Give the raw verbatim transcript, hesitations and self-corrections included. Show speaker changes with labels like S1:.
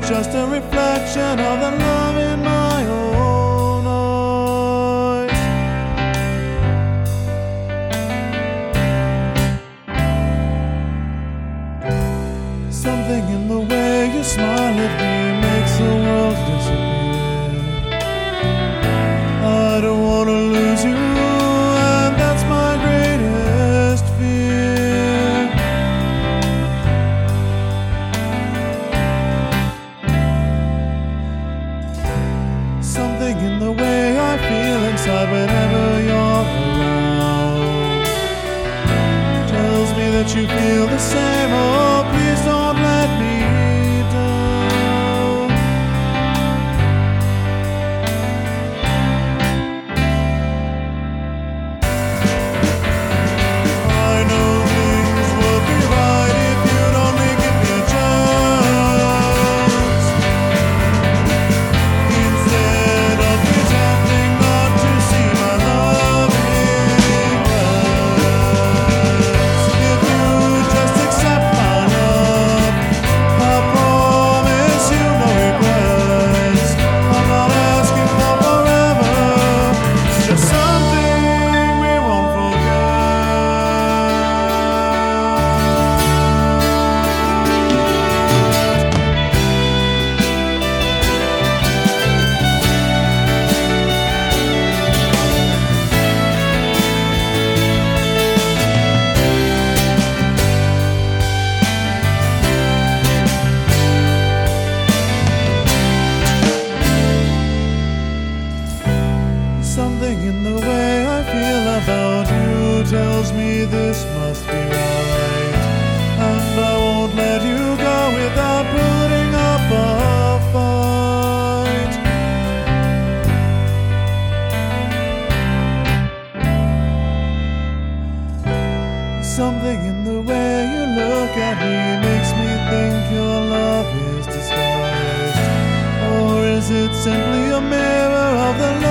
S1: just a reflection of the love in my own eyes. Something in the way you smile at me makes the world disappear. I don't want to lose you, and that's my greatest fear. Something in the way I feel inside whenever you're around tells me that you feel the same. Oh, please don't let me down. I know things will be right if you'd only give me a chance. Instead of pretending not to see my loving glance. If you just accept my love, I promise you no regrets. I'm not asking for forever, it's just something we won't forget. Something in the way I feel about you tells me this must be right, and I won't let you go without putting up a fight. Something in the way you look at me makes me think your love is disguised, or is it simply a mirror of the love